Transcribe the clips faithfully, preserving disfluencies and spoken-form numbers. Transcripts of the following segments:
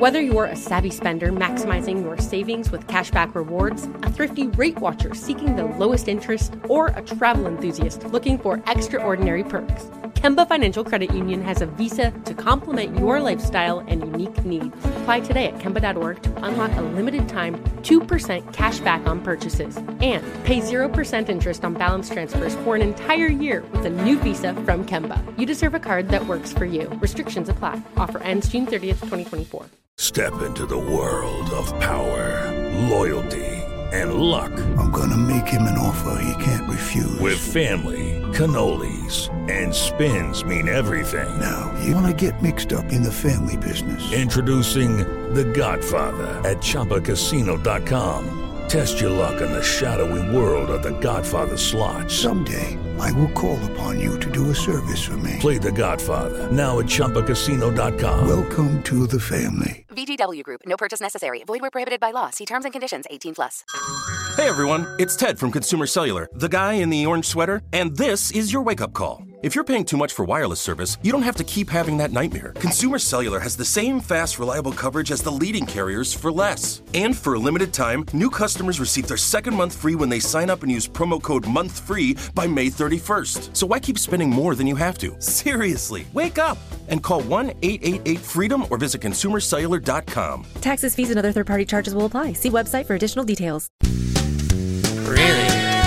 Whether you're a savvy spender maximizing your savings with cashback rewards, a thrifty rate watcher seeking the lowest interest, or a travel enthusiast looking for extraordinary perks, Kemba Financial Credit Union has a visa to complement your lifestyle and unique needs. Apply today at Kemba dot org to unlock a limited-time two percent cash back on purchases and pay zero percent interest on balance transfers for an entire year with a new visa from Kemba. You deserve a card that works for you. Restrictions apply. Offer ends June thirtieth, twenty twenty-four. Step into the world of power, loyalty, and luck. I'm gonna make him an offer he can't refuse. With family, cannolis, and spins mean everything. Now, you wanna get mixed up in the family business. Introducing The Godfather at Chumba Casino dot com. Test your luck in the shadowy world of The Godfather slot. Someday, I will call upon you to do a service for me. Play The Godfather, now at Chumba Casino dot com. Welcome to the family. V G W Group. No purchase necessary. Void where prohibited by law. See terms and conditions. eighteen plus. Hey everyone, it's Ted from Consumer Cellular, the guy in the orange sweater, and this is your wake-up call. If you're paying too much for wireless service, you don't have to keep having that nightmare. Consumer Cellular has the same fast, reliable coverage as the leading carriers for less. And for a limited time, new customers receive their second month free when they sign up and use promo code MONTHFREE by May thirty-first. So why keep spending more than you have to? Seriously, wake up and call one eight eight eight FREEDOM or visit consumer cellular dot com. Taxes, fees, and other third-party charges will apply. See website for additional details. Really?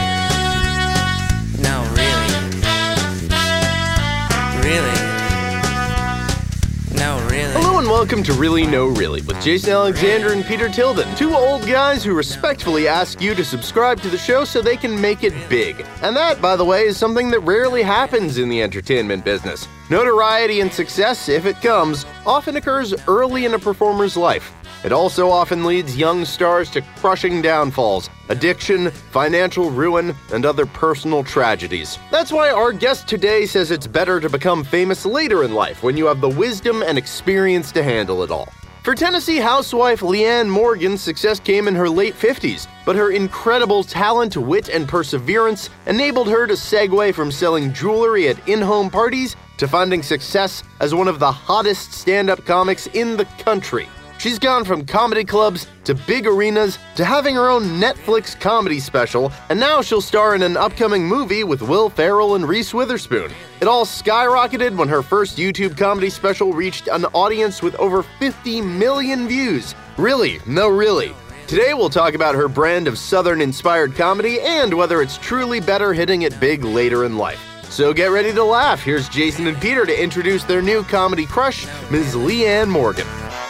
No, really? Really? No, really? Hello and welcome to Really No Really with Jason Alexander and Peter Tilden, two old guys who respectfully ask you to subscribe to the show so they can make it big. And that, by the way, is something that rarely happens in the entertainment business. Notoriety and success, if it comes, often occurs early in a performer's life. It also often leads young stars to crushing downfalls, addiction, financial ruin, and other personal tragedies. That's why our guest today says it's better to become famous later in life when you have the wisdom and experience to handle it all. For Tennessee housewife Leanne Morgan, success came in her late fifties, but her incredible talent, wit, and perseverance enabled her to segue from selling jewelry at in-home parties to finding success as one of the hottest stand-up comics in the country. She's gone from comedy clubs to big arenas to having her own Netflix comedy special, and now she'll star in an upcoming movie with Will Ferrell and Reese Witherspoon. It all skyrocketed when her first YouTube comedy special reached an audience with over fifty million views. Really, no really. Today we'll talk about her brand of Southern-inspired comedy and whether it's truly better hitting it big later in life. So get ready to laugh. Here's Jason and Peter to introduce their new comedy crush, Miz Leanne Morgan.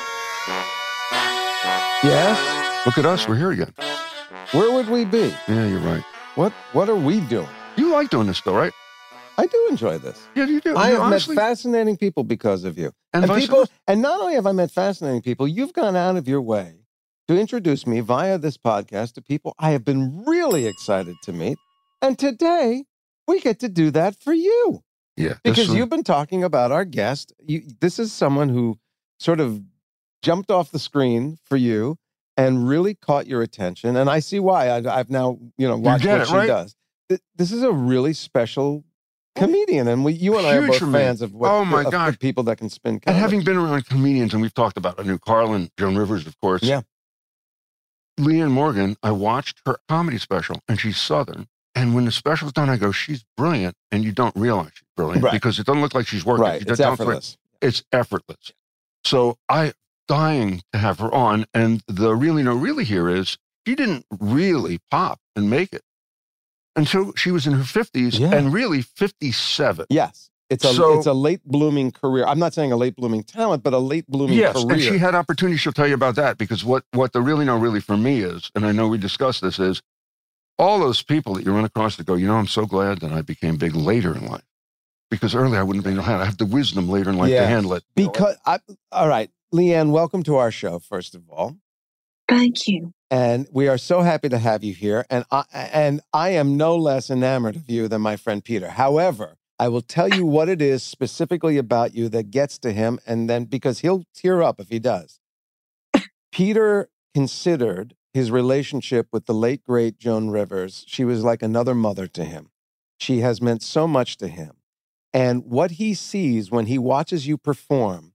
Yes? Look at us, we're here again. Where would we be? Yeah, you're right. What What are we doing? You like doing this, though, right? I do enjoy this. Yeah, you do. I you have honestly... met fascinating people because of you. And, and vice people, versa. and not only have I met fascinating people, you've gone out of your way to introduce me via this podcast to people I have been really excited to meet. And today, we get to do that for you. Yeah. Because one... you've been talking about our guest. You, this is someone who sort of jumped off the screen for you and really caught your attention. And I see why. I, I've now, you know, watched you what it, she right? does. This is a really special comedian. And we, you and I are both Future fans man. of what Oh my of God. people that can spin comedy. And having been around comedians, and we've talked about, I knew Carlin, Joan Rivers, of course. Yeah. Leanne Morgan, I watched her comedy special, and she's Southern. And when the special's done, I go, she's brilliant. And you don't realize she's brilliant Right. because it doesn't look like she's working. Right. She It's doesn't feel- effortless. It's effortless. So I dying to have her on. And the really no really here is she didn't really pop and make it until she was in her fifties Yeah. and really fifty-seven. Yes. It's a, So- it's a late blooming career. I'm not saying a late blooming talent, but a late blooming Yes, career. and she had opportunity. She'll tell you about that because what, what the really no really for me is, and I know we discussed this, is all those people that you run across that go, you know, I'm so glad that I became big later in life because earlier I wouldn't have been able to. I have the wisdom later in life Yeah. to handle it. Because, I, all right, Leanne, welcome to our show, first of all. Thank you. And we are so happy to have you here. And I, and I am no less enamored of you than my friend Peter. However, I will tell you what it is specifically about you that gets to him. And then, because he'll tear up if he does. Peter considered his relationship with the late, great Joan Rivers. She was like another mother to him. She has meant so much to him. And what he sees when he watches you perform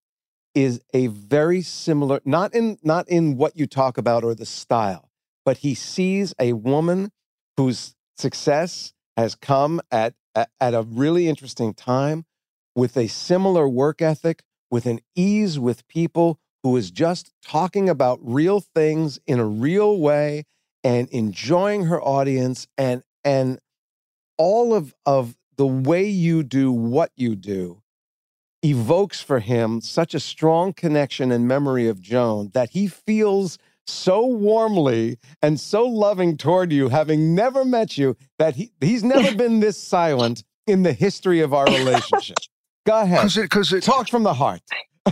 is a very similar, not in not in what you talk about or the style, but he sees a woman whose success has come at, at, at a really interesting time with a similar work ethic, with an ease with people, who is just talking about real things in a real way and enjoying her audience, and and all of, of the way you do what you do evokes for him such a strong connection and memory of Joan that he feels so warmly and so loving toward you, having never met you, that he, he's never been this silent in the history of our relationship. Go ahead. Cause it, cause it, Talk from the heart.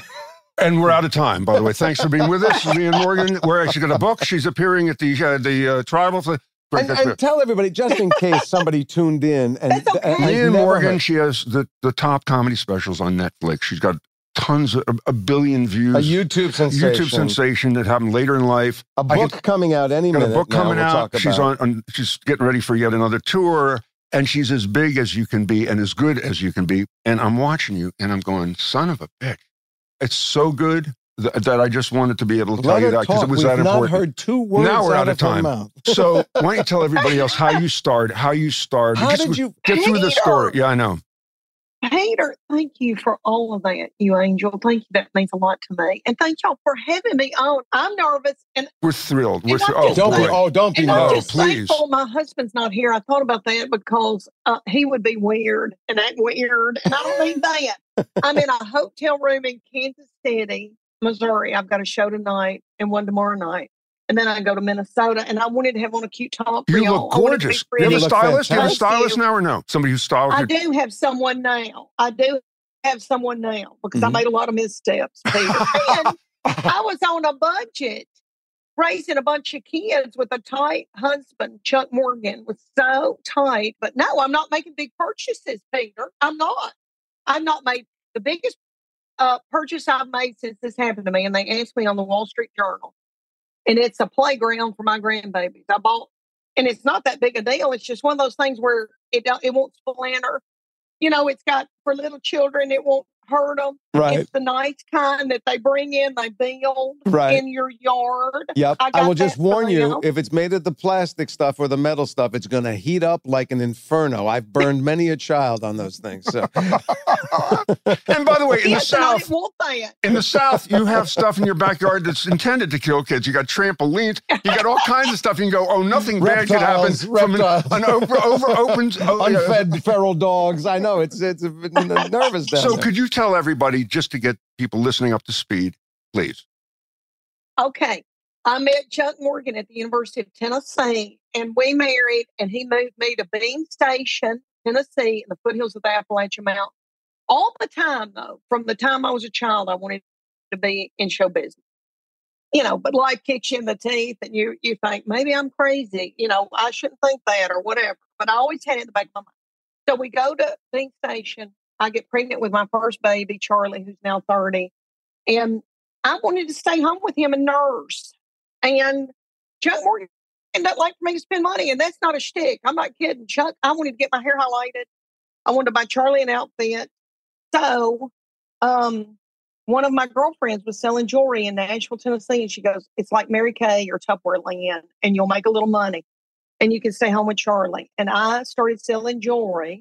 And we're out of time, by the way. Thanks for being with us. Leanne Morgan, we're actually got a book. She's appearing at the uh, the uh, Tribal. Great, and, and tell everybody, just in case somebody tuned in. And, okay. and Leanne Morgan, heard. she has the, the top comedy specials on Netflix. She's got tons of, a billion views. A YouTube sensation. YouTube sensation that happened later in life. A book could, coming out any minute. A book now, coming we'll out. Talk she's about. on, on. She's getting ready for yet another tour. And she's as big as you can be and as good as you can be. And I'm watching you and I'm going, son of a bitch. It's so good th- that I just wanted to be able to tell Let you that because it was We've that not important. Heard two words now we're out, out of time. Mouth. So why don't you tell everybody else how you started, how you started. How just did you get through the Peter, story? Yeah, I know. Peter, thank you for all of that, you angel. Thank you. That means a lot to me. And thank y'all for having me on. I'm nervous. And We're thrilled. We're And I'm thrilled. Oh, just Don't be. boy. Oh, don't be. And I'm No, just please. thankful my husband's not here. I thought about that because uh, he would be weird and act weird, and I don't need that. I'm in a hotel room in Kansas City, Missouri. I've got a show tonight and one tomorrow night. And then I go to Minnesota, and I wanted to have on a cute top for You y'all. look I wanted to be gorgeous. You have a pretty. look stylist? You have a fantastic. stylist Thank you. now or no? Somebody who styles I you? do have someone now. I do have someone now because Mhm. I made a lot of missteps, Peter. And I was on a budget, raising a bunch of kids with a tight husband. Chuck Morgan was so tight. But no, I'm not making big purchases, Peter. I'm not. I've not made the biggest uh, purchase I've made since this happened to me. And they asked me on the Wall Street Journal. And it's a playground for my grandbabies. I bought, and it's not that big a deal. It's just one of those things where it don't, it won't splinter. You know, it's got for little children. It won't hurt them. Right. It's the nice kind that they bring in, they build Right. in your yard. Yep. I I, got will just that warn for you, now. if it's made of the plastic stuff or the metal stuff, it's going to heat up like an inferno. I've burned many a child on those things. So. And by the way, in the Yes, and I South, didn't want that. in the South, you have stuff in your backyard that's intended to kill kids. You got trampolines. You got all kinds of stuff. You can go, oh, nothing bad could happen Reptiles, from an, reptiles. an over, over opens. Oh, yeah. Unfed feral dogs. I know it's it's a bit nervous down So there. could you tell everybody, just to get people listening up to speed, please? Okay. I met Chuck Morgan at the University of Tennessee, and we married, and he moved me to Bean Station, Tennessee, in the foothills of the Appalachian Mountains. All the time, though, from the time I was a child, I wanted to be in show business. You know, but life kicks you in the teeth, and you you think, maybe I'm crazy. You know, I shouldn't think that or whatever. But I always had it in the back of my mind. So we go to Bean Station. I get pregnant with my first baby, Charlie, who's now thirty. And I wanted to stay home with him and nurse. And Chuck Morgan doesn't like for me to spend money, and that's not a shtick. I'm not kidding. Chuck, I wanted to get my hair highlighted. I wanted to buy Charlie an outfit. So um, one of my girlfriends was selling jewelry in Nashville, Tennessee, and she goes, it's like Mary Kay or Tupperware Land, and you'll make a little money, and you can stay home with Charlie. And I started selling jewelry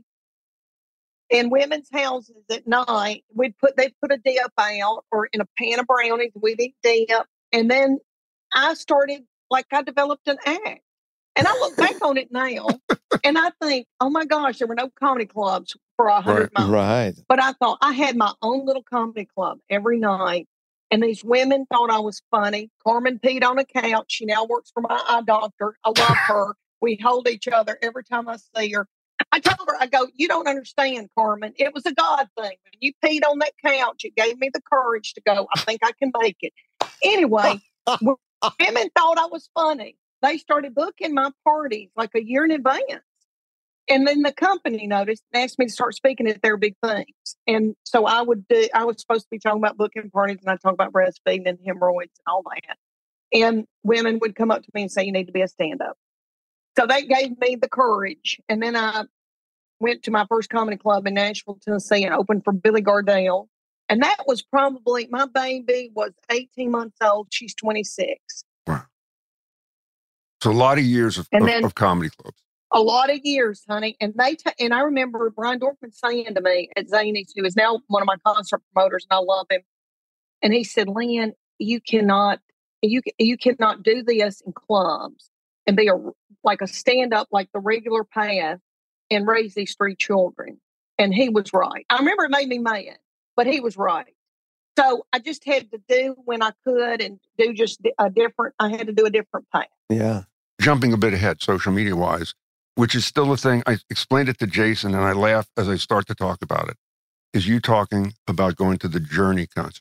in women's houses at night. We'd put, they'd put a dip out or in a pan of brownies, we'd eat dip. And then I started, like I developed an act. And I look back on it now and I think, oh my gosh, there were no comedy clubs for a hundred Right, months. right. But I thought I had my own little comedy club every night. And these women thought I was funny. Carmen peed on a couch. She now works for my eye doctor. I love her. We hold each other every time I see her. I told her, I go, you don't understand, Carmen. It was a God thing. When you peed on that couch, it gave me the courage to go, I think I can make it. Anyway, women thought I was funny. They started booking my parties like a year in advance. And then the company noticed and asked me to start speaking at their big things. And so I would do, I was supposed to be talking about booking parties, and I talk about breastfeeding and hemorrhoids and all that. And women would come up to me and say, you need to be a stand-up. So that gave me the courage. And then I went to my first comedy club in Nashville, Tennessee, and opened for Billy Gardell. And that was probably, my baby was eighteen months old. She's twenty-six. Wow. So a lot of years of, And of, then- of comedy clubs. A lot of years, honey. And they ta- and I remember Brian Dorfman saying to me at Zanies, who is now one of my concert promoters, and I love him. And he said, Lynn, you cannot, you you cannot do this in clubs and be a like a stand up like the regular path and raise these three children. And he was right. I remember it made me mad, but he was right. So I just had to do when I could and do just a different. I had to do a different path. Yeah. Jumping a bit ahead, social media wise, which is still a thing. I explained it to Jason, and I laugh as I start to talk about it. Is you talking about going to the Journey concert?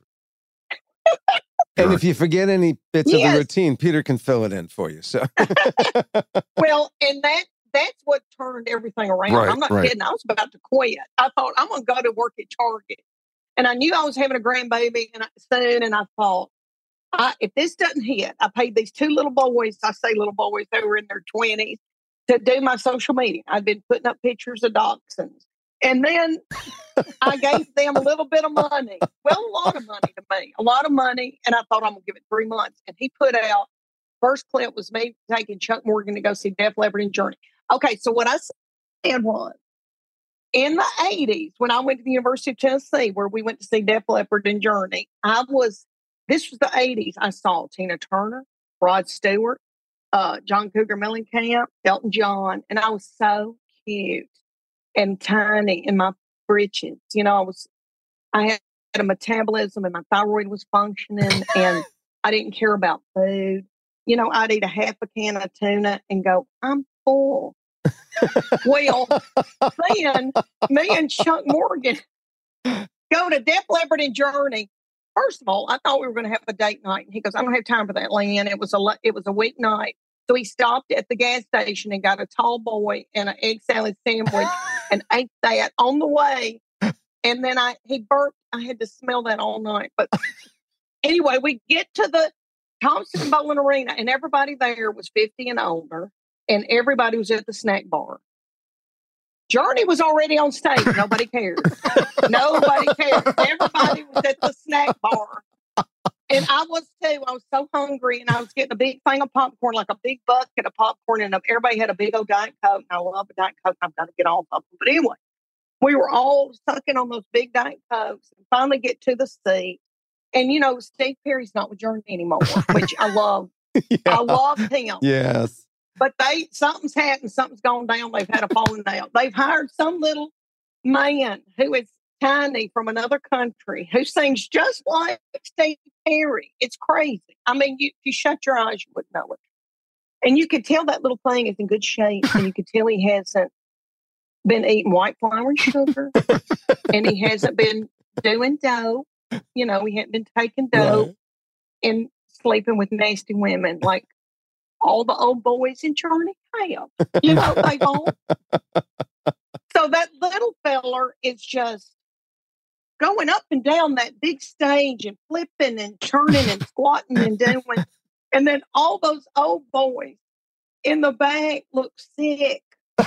And if you forget any bits of Yes. the routine, Peter can fill it in for you. So Well, and that that's what turned everything around. Right, I'm not right. kidding. I was about to quit. I thought I'm going to go to work at Target, and I knew I was having a grandbaby and I, soon. And I thought, I, if this doesn't hit, I paid these two little boys. I say little boys; they were in their twenties to do my social media. I'd been putting up pictures of dachshunds, and then I gave them a little bit of money. Well, a lot of money to me, a lot of money. And I thought I'm going to give it three months. And he put out, first clip was me taking Chuck Morgan to go see Def Leppard and Journey. Okay, so what I said was, in the eighties, when I went to the University of Tennessee, where we went to see Def Leppard and Journey, I was, this was the eighties. I saw Tina Turner, Rod Stewart, uh, John Cougar Mellencamp, Elton John, and I was so cute and tiny in my britches. You know, I was, I had a metabolism and my thyroid was functioning and I didn't care about food. You know, I'd eat a half a can of tuna and go, I'm full. Well, then me and Chuck Morgan go to Def Leppard and Journey. First of all, I thought we were going to have a date night. And he goes, I don't have time for that, Lynn. It was a, it was a weeknight. So he stopped at the gas station and got a tall boy and an egg salad sandwich and ate that on the way. And then I he burped. I had to smell that all night. But anyway, we get to the Thompson Bowling Arena and everybody there was fifty and older and everybody was at the snack bar. Journey was already on stage. Nobody cared. Nobody cared. Everybody was at the snack bar. And I was too. I was so hungry and I was getting a big thing of popcorn, like a big bucket of popcorn. And everybody had a big old Diet Coke. And I love a Diet Coke. I've got to get off of them. But anyway, we were all sucking on those big Diet Cokes and finally get to the seat. And, you know, Steve Perry's not with Journey anymore, which I love. yeah. I love him. Yes. But they something's happened, something's gone down. They've had a falling out. They've hired some little man who is tiny from another country who sings just like Steve Perry. It's crazy. I mean, you, if you shut your eyes, you wouldn't know it. And you could tell that little thing is in good shape, and you could tell he hasn't been eating white flour and sugar, and he hasn't been doing dope. You know, he hadn't been taking dope Right. and sleeping with nasty women like all the old boys in Journey have. You know, they all. So that little feller is just going up and down that big stage and flipping and turning and squatting and doing. And then all those old boys in the back look sick.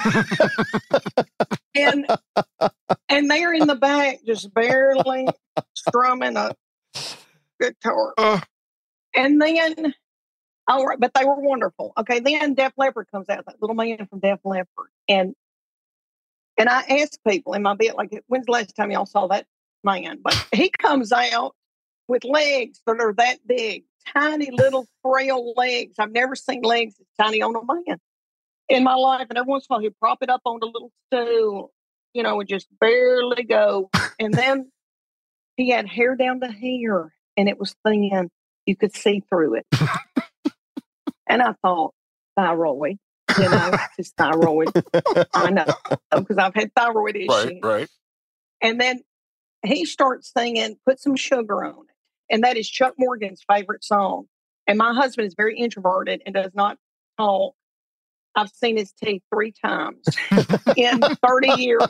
and and they're in the back just barely strumming a guitar. Uh, And then, all right, but they were wonderful. Okay, then Def Leppard comes out, that little man from Def Leppard. And and I asked people in my bit, like, when's the last time y'all saw that man? But he comes out with legs that are that big, tiny little frail legs. I've never seen legs as tiny on a man in my life. And every once in a while he'd prop it up on a little stool, you know, and just barely go. And then he had hair down to here and it was thin. You could see through it. And I thought, thyroid, you know, just thyroid. I know, because I've had thyroid issues. right, right. And then he starts singing, Put Some Sugar on It. And that is Chuck Morgan's favorite song. And my husband is very introverted and does not talk. I've seen his teeth three times in thirty years.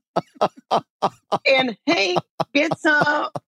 And he gets up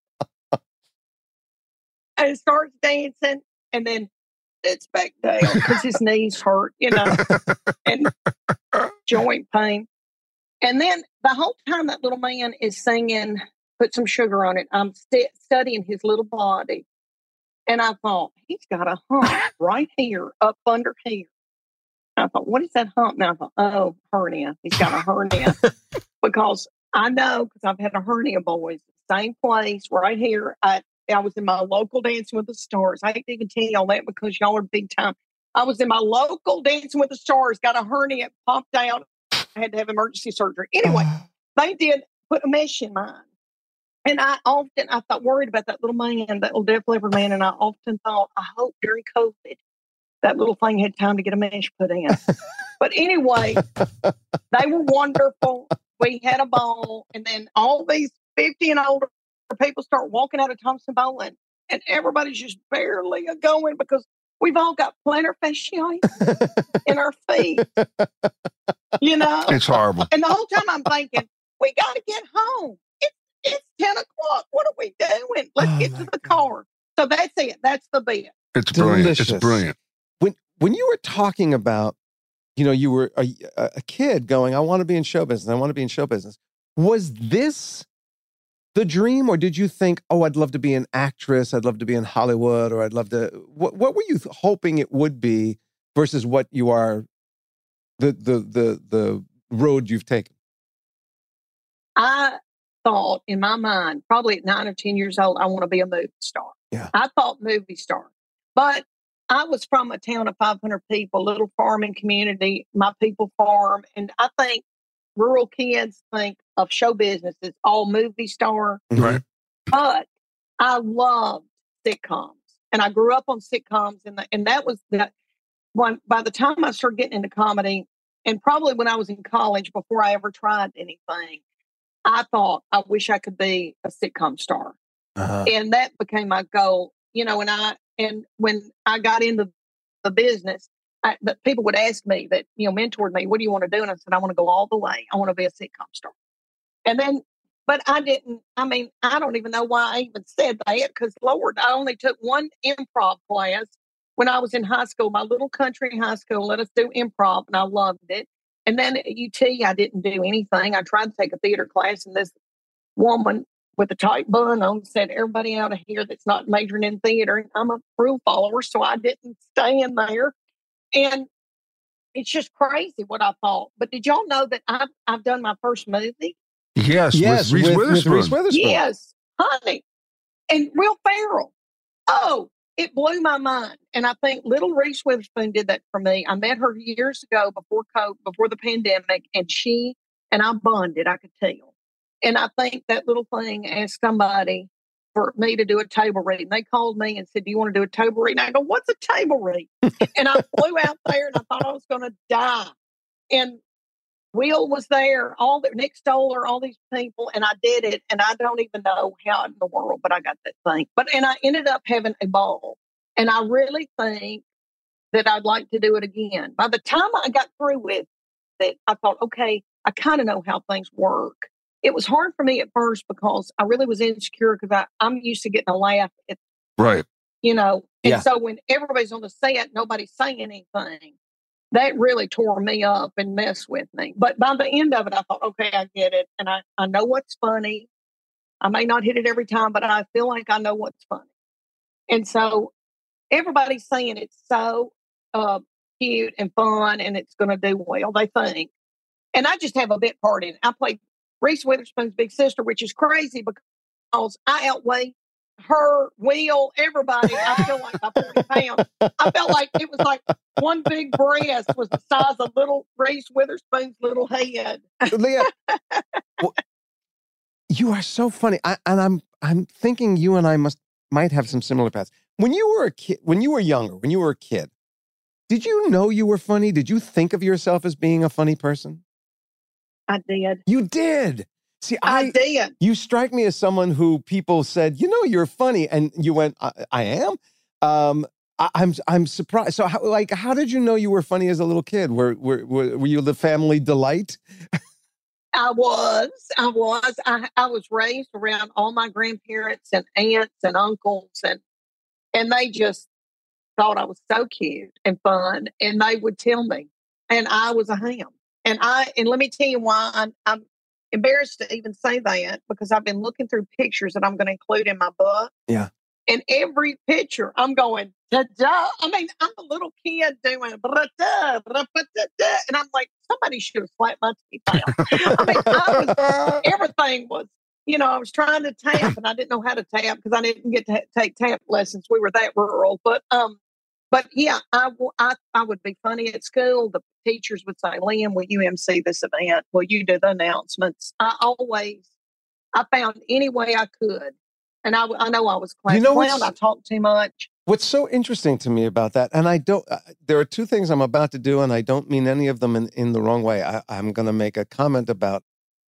and starts dancing and then sits back down because his knees hurt, you know, and joint pain. And then the whole time that little man is singing put some sugar on it. I'm st- studying his little body. And I thought, he's got a hump right here, up under here. I thought, what is that hump? And I thought, oh, hernia. He's got a hernia. Because I know, because I've had a hernia, boys. Same place, right here. I, I was in my local Dancing with the Stars. I hate to even tell y'all that because y'all are big time. I was in my local Dancing with the Stars, got a hernia, popped out. I had to have emergency surgery. Anyway, they did put a mesh in mine. And I often, I thought, worried about that little man, that little Def Leppard man. And I often thought, I hope during COVID, that little thing had time to get a mesh put in. But anyway, they were wonderful. We had a ball. And then all these fifty and older people start walking out of Thompson Bowling. And everybody's just barely going because we've all got plantar fasciitis in our feet. You know? It's horrible. And the whole time I'm thinking, we got to get home. It's, it's ten o'clock. What are we doing? Let's Oh, get my to the car. So that's it. That's the bit. It's brilliant. Delicious. It's brilliant. When when you were talking about, you know, you were a, a kid going, I want to be in show business. I want to be in show business. Was this the dream, or did you think, oh, I'd love to be an actress, I'd love to be in Hollywood, or I'd love to? What what were you hoping it would be versus what you are, the the the the road you've taken? I thought in my mind, probably at nine or ten years old, I want to be a movie star. Yeah. I thought movie star. But I was from a town of five hundred people, little farming community, my people farm. And I think rural kids think of show business as all movie star. Right. But I loved sitcoms. And I grew up on sitcoms. And, the, and that was that one. By the time I started getting into comedy, and probably when I was in college, before I ever tried anything, I thought, I wish I could be a sitcom star. Uh-huh. And that became my goal, you know, and I, and when I got into the business, I, the people would ask me that, you know, mentored me, what do you want to do? And I said, I want to go all the way. I want to be a sitcom star. And then, but I didn't, I mean, I don't even know why I even said that because Lord, I only took one improv class when I was in high school, my little country high school, let us do improv and I loved it. And then at U T, I didn't do anything. I tried to take a theater class, and this woman with a tight bun on said, everybody out of here that's not majoring in theater. And I'm a rule follower, so I didn't stay in there. And it's just crazy what I thought. But did y'all know that I've, I've done my first movie? Yes, Yes, with Reese with- with Witherspoon. Reese Witherspoon. Yes, honey. And Will Ferrell. Oh, it blew my mind. And I think little Reese Witherspoon did that for me. I met her years ago before COVID, before the pandemic, and she and I bonded, I could tell. And I think that little thing asked somebody for me to do a table read. And they called me and said, do you want to do a table read? And I go, what's a table read? And I flew out there and I thought I was going to die. And Will was there, all the Nick Stoller, all these people, and I did it. And I don't even know how in the world, but I got that thing. But and I ended up having a ball. And I really think that I'd like to do it again. By the time I got through with it, I thought, okay, I kind of know how things work. It was hard for me at first because I really was insecure because I'm used to getting a laugh at, Right. you know. And Yeah. so when everybody's on the set, nobody's saying anything. That really tore me up and messed with me. But by the end of it, I thought, okay, I get it. And I, I know what's funny. I may not hit it every time, but I feel like I know what's funny. And so everybody's saying it's so uh, cute and fun and it's going to do well, they think. And I just have a bit part in it. I played Reese Witherspoon's big sister, which is crazy because I outweigh her, Will, everybody. I feel like by forty pounds. I felt like it was like one big breast was the size of little Reese Witherspoon's little head. Leah, well, you are so funny. I, and I'm I'm thinking you and I must might have some similar paths. When you were a kid, when you were younger, when you were a kid, did you know you were funny? Did you think of yourself as being a funny person? I did. You did. See, I, I did. You strike me as someone who people said, you know, you're funny, and you went, I, I am. Um, I, I'm I'm surprised. So, how, like, how did you know you were funny as a little kid? Were were were, were you the family delight? I was. I was. I, I was raised around all my grandparents and aunts and uncles, and and they just thought I was so cute and fun, and they would tell me, and I was a ham. And I and let me tell you why I'm, I'm embarrassed to even say that because I've been looking through pictures that I'm going to include in my book. Yeah. And every picture, I'm going, da-da. I mean, I'm a little kid doing, da-da, da-da, and I'm like, somebody should have slapped my teeth out. I mean, I was, everything was, you know, I was trying to tap, and I didn't know how to tap because I didn't get to ha- take tap lessons. We were that rural. But, um, but yeah, I, w- I, I would be funny at school. The teachers would say, Lynn, will you M C this event? Will you do the announcements? I always, I found any way I could. And I, I know I was class You know clown. what's- I talked too much. What's so interesting to me about that, and I don't, uh, there are two things I'm about to do, and I don't mean any of them in, in the wrong way. I, I'm going to make a comment about.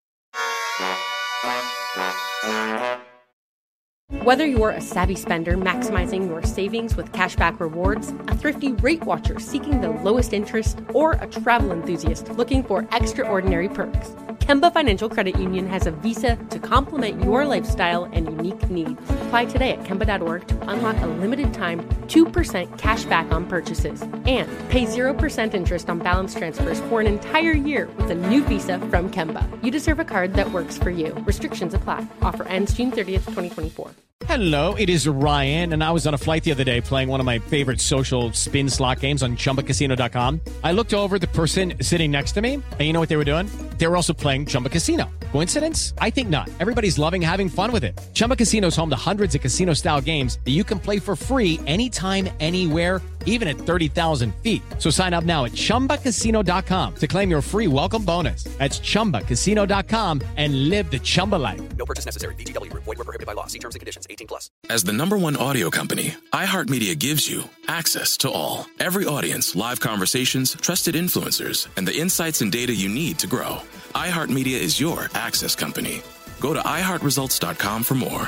Whether you're a savvy spender maximizing your savings with cashback rewards, a thrifty rate watcher seeking the lowest interest, or a travel enthusiast looking for extraordinary perks, Kemba Financial Credit Union has a visa to complement your lifestyle and unique needs. Apply today at Kemba dot org to unlock a limited time two percent cash back on purchases and pay zero percent interest on balance transfers for an entire year with a new visa from Kemba. You deserve a card that works for you. Restrictions apply. Offer ends June thirtieth, twenty twenty-four. Hello, it is Ryan, and I was on a flight the other day playing one of my favorite social spin slot games on Chumba Casino dot com. I looked over at the person sitting next to me, and you know what they were doing? They were also playing Chumba Casino. Coincidence? I think not. Everybody's loving having fun with it. Chumba Casino is home to hundreds of casino-style games that you can play for free anytime, anywhere, even at thirty thousand feet. So sign up now at Chumba Casino dot com to claim your free welcome bonus. That's Chumba Casino dot com and live the Chumba life. No purchase necessary. V G W. Void where prohibited by law. See terms and conditions. eighteen plus. As the number one audio company, iHeartMedia gives you access to all. Every audience, live conversations, trusted influencers, and the insights and data you need to grow. iHeartMedia is your access company. Go to i heart results dot com for more.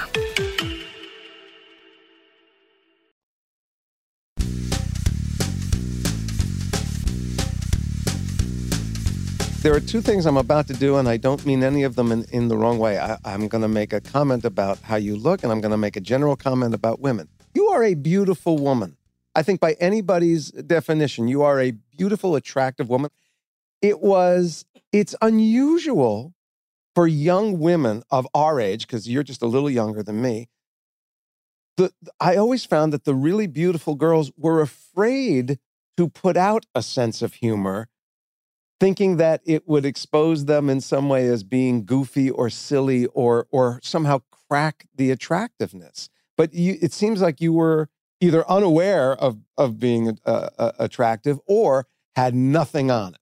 There are two things I'm about to do, and I don't mean any of them in, in the wrong way. I, I'm going to make a comment about how you look, and I'm going to make a general comment about women. You are a beautiful woman. I think by anybody's definition, you are a beautiful, attractive woman. It was, it's unusual for young women of our age, because you're just a little younger than me. The, I always found that the really beautiful girls were afraid to put out a sense of humor, thinking that it would expose them in some way as being goofy or silly or or somehow crack the attractiveness. But you, it seems like you were either unaware of, of being uh, uh, attractive or had nothing on it.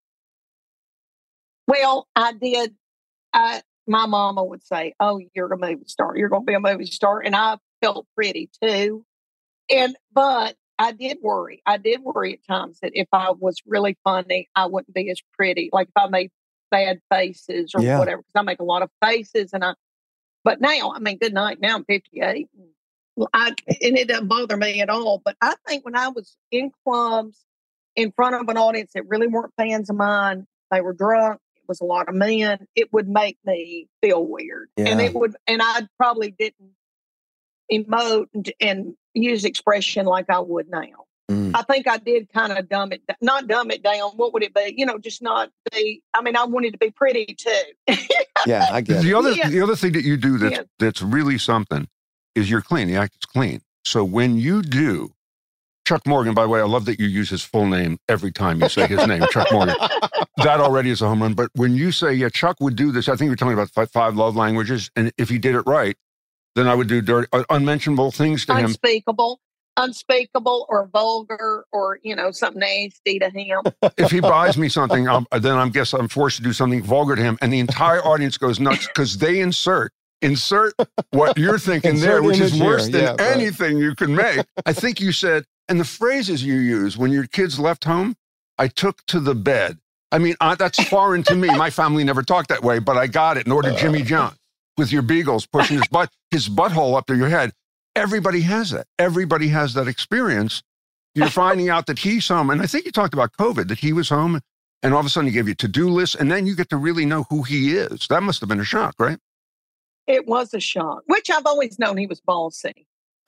Well, I did. I, my mama would say, oh, you're a movie star. You're going to be a movie star. And I felt pretty too. And, but I did worry. I did worry at times that if I was really funny, I wouldn't be as pretty. Like if I made bad faces or Yeah. whatever, because I make a lot of faces. And I, but now, I mean, good night. Now I'm fifty-eight. I, and it doesn't bother me at all. But I think when I was in clubs in front of an audience that really weren't fans of mine, they were drunk, it was a lot of men, it would make me feel weird. Yeah. And it would, and I probably didn't emote and, and use expression like I would now. Mm. I think I did kind of dumb it, not dumb it down. What would it be? You know, just not be, I mean, I wanted to be pretty too. Yeah, I get it. The other, Yeah. the other thing that you do that's, Yeah. that's really something is you're clean. The act is clean. So when you do, Chuck Morgan, by the way, I love that you use his full name every time you say his name, Chuck Morgan. That already is a home run. But when you say, yeah, Chuck would do this, I think you're talking about five, five love languages. And if he did it right, then I would do dirty, uh, unmentionable things to him. Unspeakable, unspeakable or vulgar or, you know, something nasty to him. If he buys me something, I'll, then I guess I'm forced to do something vulgar to him. And the entire audience goes nuts because they insert, insert what you're thinking Insert there, which is image worse here. than Yeah, right. anything you can make. I think you said, and the phrases you use when your kids left home, I took to the bed. I mean, I, that's foreign to me. My family never talked that way, but I got it. Nor did Jimmy John with your beagles pushing his butt, his butthole up to your head. Everybody has that. Everybody has that experience. You're finding out that he's home. And I think you talked about COVID, that he was home and all of a sudden he gave you to-do lists and then you get to really know who he is. That must have been a shock, right? It was a shock, which I've always known he was bossy.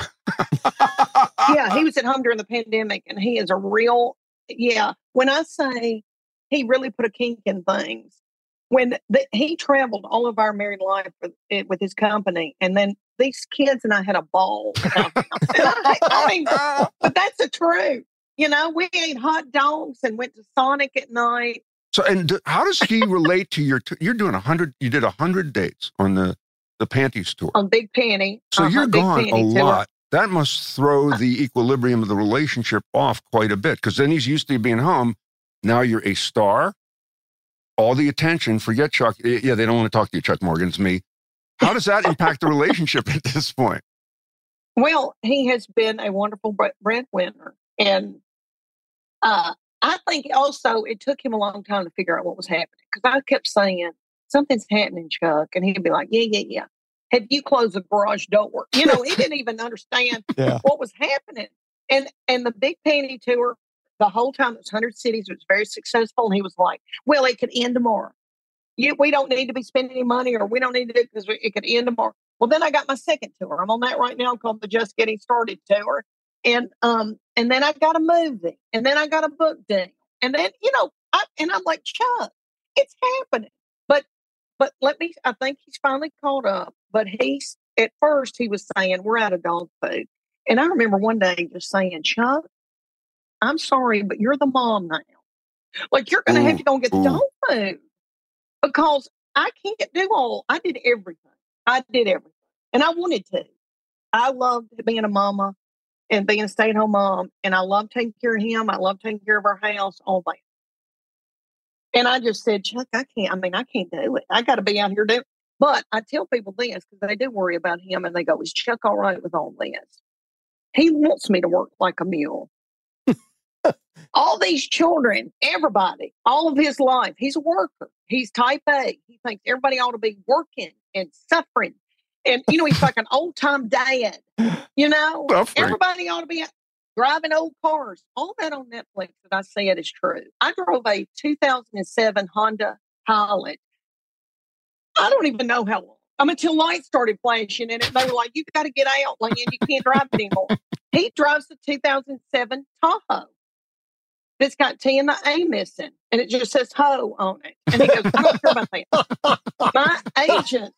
Yeah, he was at home during the pandemic and he is a real, yeah. When I say he really put a kink in things, when the, he traveled all of our married life with, with his company, and then these kids and I had a ball. I, I mean, but that's the truth. You know, we ate hot dogs and went to Sonic at night. So, and d- how does he relate to your? T- you're doing a hundred. You did a hundred dates on the the Panties tour. On Big Panty. So uh-huh, you're Big gone Panty a tour. lot. That must throw the equilibrium of the relationship off quite a bit, because then he's used to being home. Now you're a star. All the attention. Forget Chuck. Yeah, they don't want to talk to you, Chuck Morgan. It's me. How does that impact the relationship at this point? Well, he has been a wonderful breadwinner. And uh, I think also it took him a long time to figure out what was happening. Because I kept saying, something's happening, Chuck. And he'd be like, yeah, yeah, yeah. Have you closed the garage door? You know, he didn't even understand Yeah. what was happening. And and the Big Panty tour, the whole time, it was one hundred cities. It was very successful. And he was like, well, it could end tomorrow. You, we don't need to be spending any money, or we don't need to do it because it could end tomorrow. Well, then I got my second tour. I'm on that right now called the Just Getting Started tour. And um, and then I got a movie. And then I got a book deal. And then, you know, I, and I'm like, Chuck, it's happening. But but let me, I think he's finally caught up. But he's, at first he was saying, we're out of dog food. And I remember one day just saying, Chuck, I'm sorry, but you're the mom now. Like, you're going to have to go and get the dog food. Because I can't do all, I did everything. I did everything. And I wanted to. I loved being a mama and being a stay-at-home mom. And I love taking care of him. I love taking care of our house, all that. And I just said, Chuck, I can't, I mean, I can't do it. I got to be out here doing. But I tell people this because they do worry about him. And they go, is Chuck all right with all this? He wants me to work like a mule. All these children, everybody, all of his life, he's a worker. He's type A. He thinks everybody ought to be working and suffering. And, you know, he's like an old-time dad. You know, Suffering. Everybody ought to be driving old cars. All that on Netflix that I said is true. I drove a two thousand seven Honda Pilot. I don't even know how long. I mean, until lights started flashing in it. They were like, you got to get out, Lynn. You can't drive it anymore. He drives the two thousand seven Tahoe. It's got T and the A missing, and it just says "ho" on it. And he goes, "I don't care about that." My agent,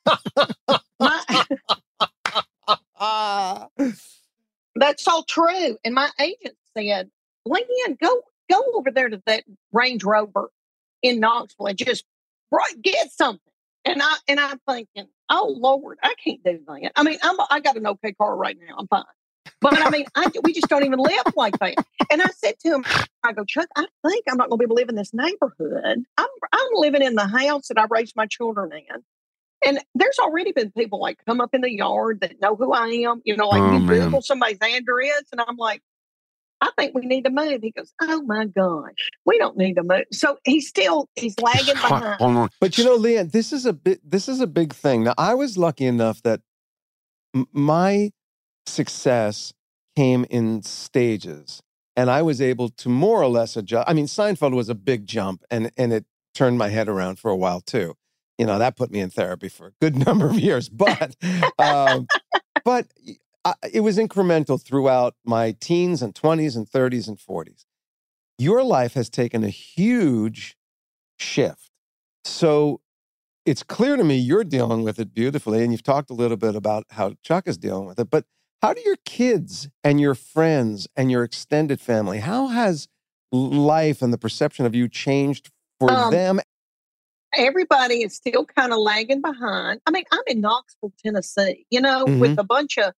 my, that's all true. And my agent said, "Lynn, go go over there to that Range Rover in Knoxville and just right, get something." And I and I'm thinking, "Oh Lord, I can't do that." I mean, I'm I got an okay car right now. I'm fine. But I mean, I, we just don't even live like that. And I said to him, I go, Chuck, I think I'm not going to be able to live in this neighborhood. I'm I'm living in the house that I raised my children in. And there's already been people like come up in the yard that know who I am. You know, like Oh, you man. Google somebody's address. And I'm like, I think we need to move. He goes, oh my gosh, we don't need to move. So he's still, he's lagging behind. Hold on. But you know, Leanne, this is a bit. This is a big thing. Now, I was lucky enough that m- my success came in stages, and I was able to more or less adjust. I mean, Seinfeld was a big jump, and and it turned my head around for a while too. You know, that put me in therapy for a good number of years. But um, but I, it was incremental throughout my teens and twenties and thirties and forties. Your life has taken a huge shift. So it's clear to me you're dealing with it beautifully, and you've talked a little bit about how Chuck is dealing with it. But how do your kids and your friends and your extended family, how has life and the perception of you changed for Um, them? Everybody is still kind of lagging behind. I mean, I'm in Knoxville, Tennessee, you know, Mhm. with a bunch of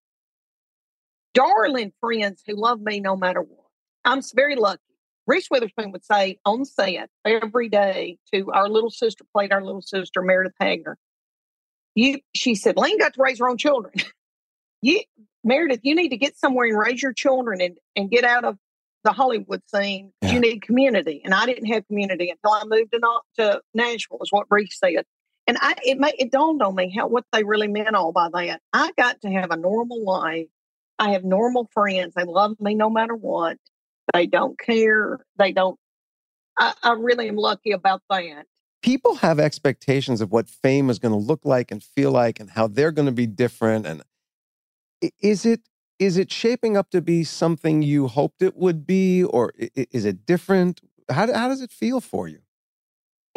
darling friends who love me no matter what. I'm s- very lucky. Reese Witherspoon would say on set every day to our little sister, played our little sister, Meredith Hagner. You, she said, Lane got to raise her own children. you, Meredith, you need to get somewhere and raise your children and, and get out of the Hollywood scene. Yeah. You need community. And I didn't have community until I moved to, Knox- to Nashville, is what Reese said. And I, it made, it dawned on me how, what they really meant all by that. I got to have a normal life. I have normal friends. They love me no matter what. They don't care. They don't. I, I really am lucky about that. People have expectations of what fame is going to look like and feel like and how they're going to be different. And i- is it is it shaping up to be something you hoped it would be, or i- i- is it different? How, do- how does it feel for you?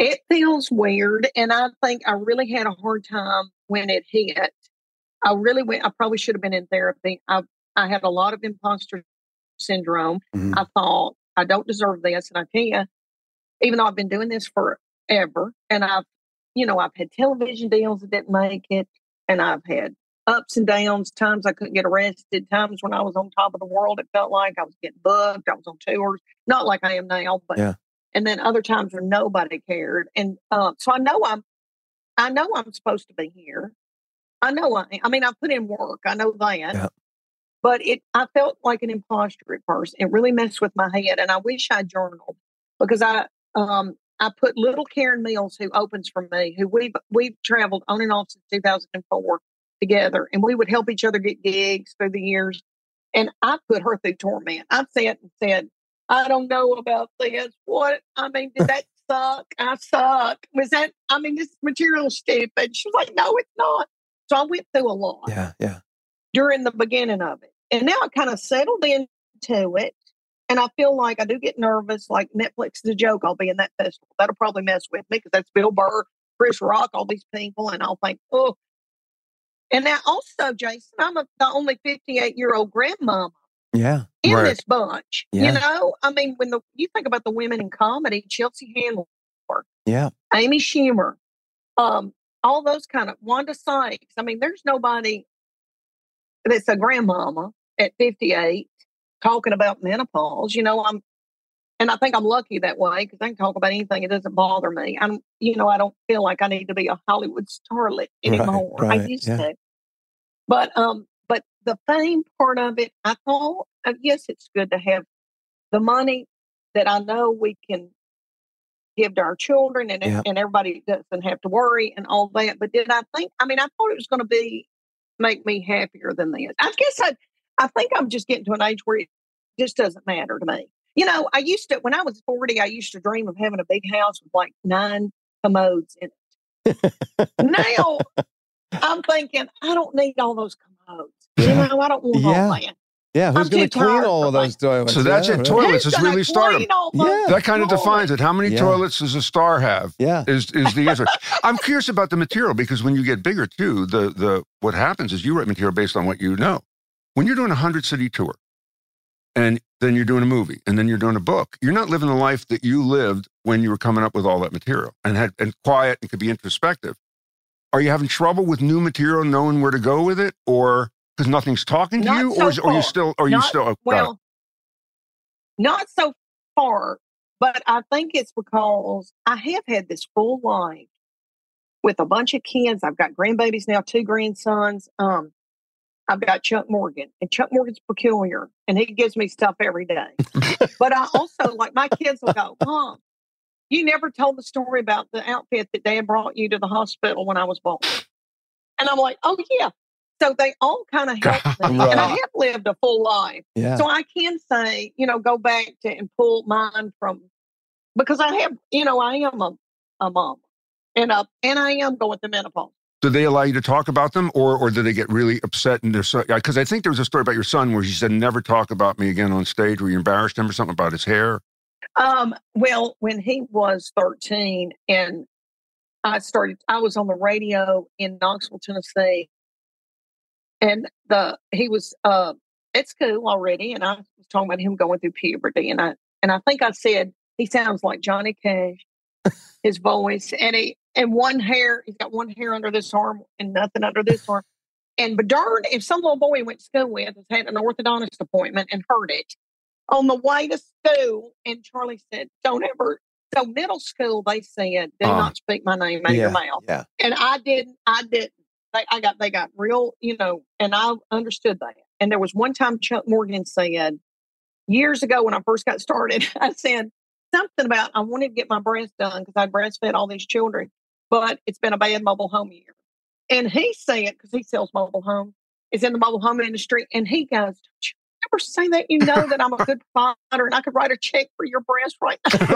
It feels weird, and I think I really had a hard time when it hit. I really went, I probably should have been in therapy. I I had a lot of imposter syndrome. Mm-hmm. I thought, I don't deserve this, and I can't, even though I've been doing this forever. And I've, you know, I've had television deals that didn't make it, and I've had ups and downs, times I couldn't get arrested, times when I was on top of the world, it felt like I was getting booked, I was on tours, not like I am now, but, yeah. and then other times where nobody cared. And uh, so I know I'm, I know I'm supposed to be here. I know I, I mean, I put in work, I know that. Yeah. But it, I felt like an imposter at first. It really messed with my head, and I wish I journaled because I, um, I put little Karen Mills, who opens for me, who we've we've traveled on and off since two thousand four together, and we would help each other get gigs through the years. And I put her through torment. I sat and said, "I don't know about this. What? I mean, did that suck? I suck. Was that? I mean, this material stupid." She was like, "No, it's not." So I went through a lot. Yeah, yeah. During the beginning of it. And now I kind of settled into it. And I feel like I do get nervous, like Netflix is a joke. I'll be in that festival. That'll probably mess with me because that's Bill Burr, Chris Rock, all these people. And I'll think, oh. And now also, Jason, I'm a, the only fifty-eight-year-old grandmama yeah, in right. this bunch. Yeah. You know, I mean, when the you think about the women in comedy, Chelsea Handler, yeah, Amy Schumer, um, all those kind of, Wanda Sykes. I mean, there's nobody that's a grandmama at fifty-eight talking about menopause. You know, I'm, and I think I'm lucky that way because I can talk about anything. It doesn't bother me. I'm, you know, I don't feel like I need to be a Hollywood starlet anymore. Right, right, I used yeah. to. But, um, but the fame part of it, I thought, uh, yes, it's good to have the money that I know we can give to our children and, Yeah. and everybody doesn't have to worry and all that. But did I think, I mean, I thought it was going to be, make me happier than this. I guess I, I think I'm just getting to an age where it just doesn't matter to me. You know, I used to, when I was forty, I used to dream of having a big house with like nine commodes in it. Now I'm thinking, I don't need all those commodes. You know, I don't want Yeah. all that. Yeah, who's I'm going too to clean tired all for of those toilets? So that's Yeah, it. right. Toilets Who's is gonna really stardom. clean all those Yeah. That kind of toilets? defines it. How many Yeah. toilets does a star have? Yeah. Is is the answer. I'm curious about the material because when you get bigger too, the the what happens is you write material based on what you know. When you're doing a hundred city tour, and then you're doing a movie, and then you're doing a book, you're not living the life that you lived when you were coming up with all that material and had and quiet and could be introspective. Are you having trouble with new material, knowing where to go with it, or because nothing's talking to Not you, so or is, or you far. still, or you Not- still? Oh, got it. well, not so far, but I think it's because I have had this full life with a bunch of kids. I've got grandbabies now, two grandsons. Um, I've got Chuck Morgan, and Chuck Morgan's peculiar, and he gives me stuff every day. But I also, like, my kids will go, Mom, you never told the story about the outfit that Dad brought you to the hospital when I was born. And I'm like, oh, yeah. So they all kind of help me. Right. And I have lived a full life. Yeah. So I can say, you know, go back to and pull mine from, because I have, you know, I am a, a mom. And, uh, and I am going through menopause. Do they allow you to talk about them, or or do they get really upset? And they're so, because I think there was a story about your son where she said, "Never talk about me again on stage," where you embarrassed him or something about his hair. Um, well, when he was thirteen and I started, I was on the radio in Knoxville, Tennessee, and the, he was, uh, at school already. And I was talking about him going through puberty. And I, and I think I said, he sounds like Johnny Cash, his voice, and he, and one hair, he's got one hair under this arm and nothing under this arm. And but darn, if some little boy he went to school with has had an orthodontist appointment and heard it on the way to school, and Charlie said, don't ever, so middle school, they said, do Uh, not speak my name out of yeah, your mouth. yeah. And I didn't, I didn't. They, I got, they got real, you know, and I understood that. And there was one time Chuck Morgan said, years ago when I first got started, I said something about, I wanted to get my breast done because I breastfed all these children, but it's been a bad mobile home year. And he said, because he sells mobile homes, is in the mobile home industry. And he goes, don't you ever say that? You know that I'm a good provider and I could write a check for your breast right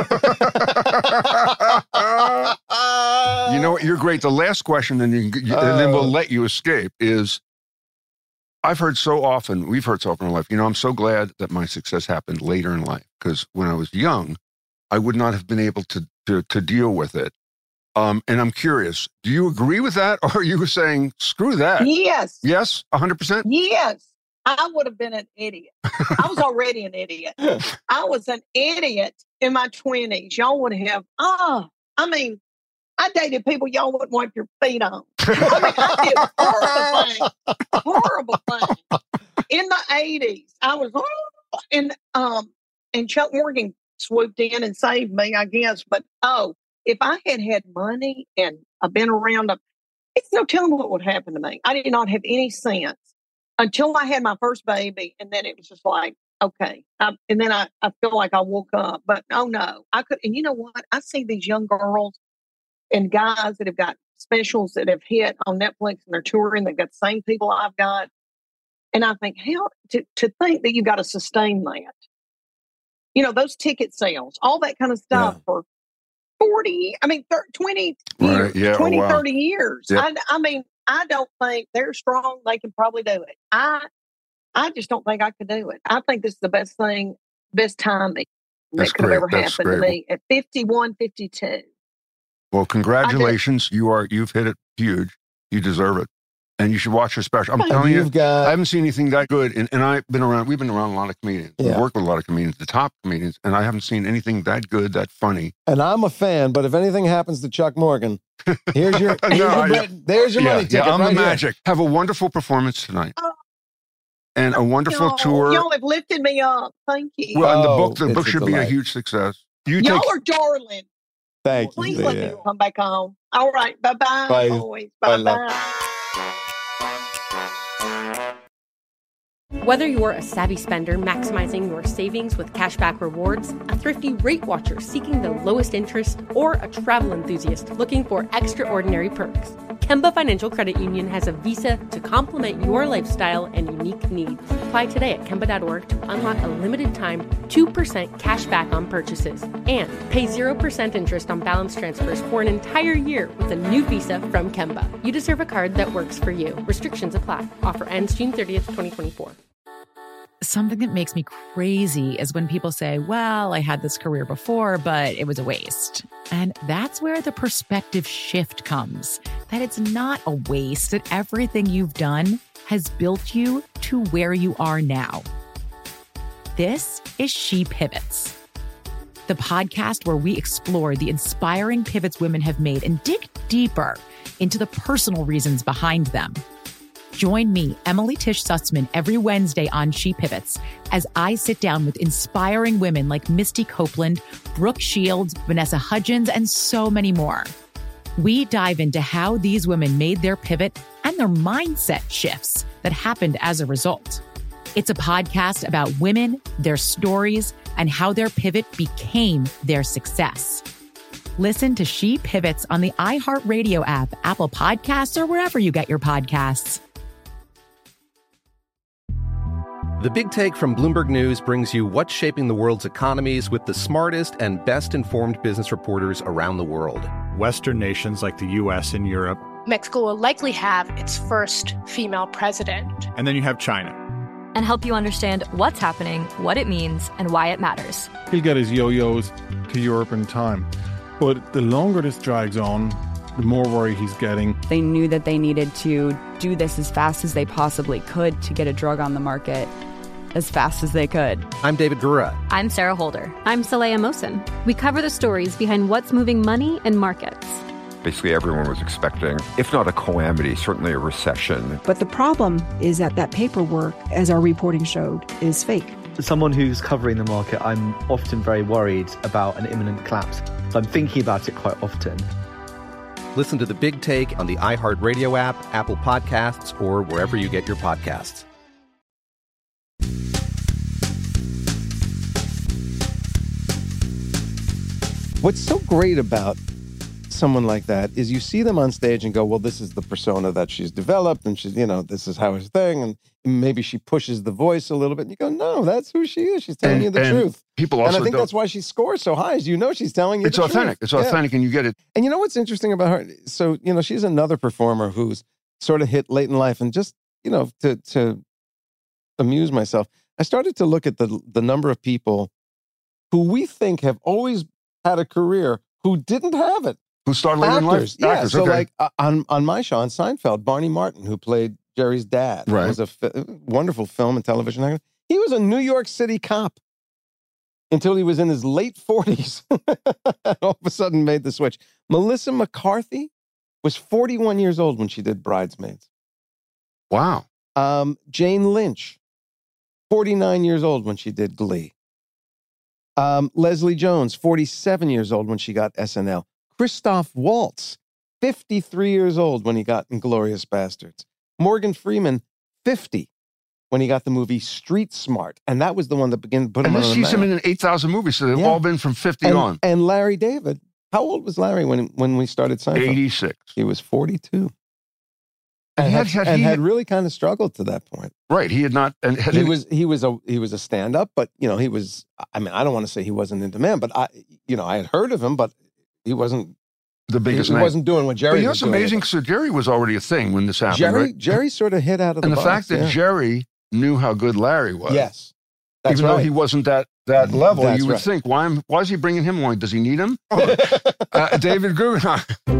now. You know what? You're great. The last question, and, you, you- and then we'll let you escape, is I've heard so often, we've heard so often in life, you know, I'm so glad that my success happened later in life because when I was young, I would not have been able to to, to deal with it. Um, and I'm curious, do you agree with that? Or are you saying, screw that? Yes. Yes, one hundred percent? Yes. I would have been an idiot. I was already an idiot. I was an idiot in my twenties. Y'all would have, oh, I mean, I dated people y'all wouldn't wipe your feet on. I mean, I did horrible things. Horrible things. In the eighties, I was, oh, and, um, and Chuck Morgan swooped in and saved me, I guess. But, oh, if I had had money and I've been around, a, it's no telling what would happen to me. I did not have any sense until I had my first baby. And then it was just like, okay. I, and then I, I feel like I woke up. But, oh, no. I could. And you know what? I see these young girls and guys that have got specials that have hit on Netflix and they're touring. They've got the same people I've got. And I think, how to, to think that you've got to sustain that. You know, those ticket sales, all that kind of stuff yeah. for forty, I mean, thirty, twenty right. years, yeah. twenty, oh, wow. thirty years. Yep. I, I mean, I don't think they're strong. They can probably do it. I I just don't think I could do it. I think this is the best thing, best timing That's that could great. have ever That's happened great. to me at fifty-one, fifty-two. Well, congratulations. You are, you've hit it huge. You deserve it. And you should watch your special. I'm telling You've you, got- I haven't seen anything that good. And, and I've been around, we've been around a lot of comedians. Yeah. We've worked with a lot of comedians, the top comedians, and I haven't seen anything that good, that funny. And I'm a fan, but if anything happens to Chuck Morgan, here's your, here's No, your, yeah. bread- there's your yeah, money yeah, ticket I'm right the here. magic. Have a wonderful performance tonight. Oh, and a wonderful y'all, tour. Y'all have lifted me up. Thank you. Well, and the Oh, book, the it's book a should be a delight. huge success. You y'all take, are darling. Thank Please you. let Yeah. me come back home. All right. Bye-bye, Bye. boys. Bye, Bye-bye. love. Whether you're a savvy spender maximizing your savings with cashback rewards, a thrifty rate watcher seeking the lowest interest, or a travel enthusiast looking for extraordinary perks, Kemba Financial Credit Union has a visa to complement your lifestyle and unique needs. Apply today at Kemba dot org to unlock a limited time two percent cash back on purchases and pay zero percent interest on balance transfers for an entire year with a new visa from Kemba. You deserve a card that works for you. Restrictions apply. Offer ends June thirtieth, twenty twenty-four. Something that makes me crazy is when people say, well, I had this career before, but it was a waste. And that's where the perspective shift comes, that it's not a waste, that everything you've done has built you to where you are now. This is She Pivots, the podcast where we explore the inspiring pivots women have made and dig deeper into the personal reasons behind them. Join me, Emily Tish Sussman, every Wednesday on She Pivots as I sit down with inspiring women like Misty Copeland, Brooke Shields, Vanessa Hudgens, and so many more. We dive into how these women made their pivot and their mindset shifts that happened as a result. It's a podcast about women, their stories, and how their pivot became their success. Listen to She Pivots on the iHeartRadio app, Apple Podcasts, or wherever you get your podcasts. The Big Take from Bloomberg News brings you what's shaping the world's economies with the smartest and best-informed business reporters around the world. Western nations like the U S and Europe. Mexico will likely have its first female president. And then you have China. And help you understand what's happening, what it means, and why it matters. He'll get his yo-yos to Europe in time. But the longer this drags on, the more worry he's getting. They knew that they needed to do this as fast as they possibly could to get a drug on the market as fast as they could. I'm David Gura. I'm Sarah Holder. I'm Saleha Mohsen. We cover the stories behind what's moving money and markets. Basically, everyone was expecting, if not a calamity, certainly a recession. But the problem is that that paperwork, as our reporting showed, is fake. As someone who's covering the market, I'm often very worried about an imminent collapse. So I'm thinking about it quite often. Listen to The Big Take on the iHeartRadio app, Apple Podcasts, or wherever you get your podcasts. What's so great about someone like that is you see them on stage and go, well, this is the persona that she's developed, and she's, you know, this is how his thing, and maybe she pushes the voice a little bit. And you go, no, that's who she is. She's telling And- you the and truth. people also and I think don't- that's why she scores so high, is you know she's telling you It's the authentic. truth. It's Yeah. authentic, and you get it. And you know what's interesting about her? So, you know, she's another performer who's sort of hit late in life, and just, you know, to to amuse myself, I started to look at the the number of people who we think have always had a career who didn't have it. Who started later in life? Actors, yeah. Actors, So okay. like uh, on on my show on Seinfeld, Barney Martin, who played Jerry's dad, Right. it was a fi- wonderful film and television actor. He was a New York City cop until he was in his late forties. All of a sudden made the switch. Melissa McCarthy was forty-one years old when she did Bridesmaids. Wow. Um, Jane Lynch, forty-nine years old when she did Glee. Um, Leslie Jones, forty-seven years old when she got S N L. Christoph Waltz, fifty-three years old when he got Inglourious Bastards. Morgan Freeman, fifty, when he got the movie Street Smart. And that was the one that began to put him And on this the sees him map. in eight thousand movies, so they've Yeah. all been from fifty and, on. And Larry David, how old was Larry when, when we started Seinfeld? eighty-six. He was forty-two. And, And had, had- had and he- had really kind of struggled to that point. Right. He had not. And had He any- was he was a he was a stand up, but you know he was. I mean, I don't want to say he wasn't in demand, but I you know I had heard of him, but he wasn't the biggest He, he name. wasn't doing what Jerry. But you know was what's doing. amazing? So Jerry was already a thing when this happened, Jerry right? Jerry sort of hit out of And the the box, fact that yeah. Jerry knew how good Larry was. Yes, that's even though right. he wasn't that that level, That's you would right. think, why am, why is he bringing him along? Does he need him? uh, David Guggenheim.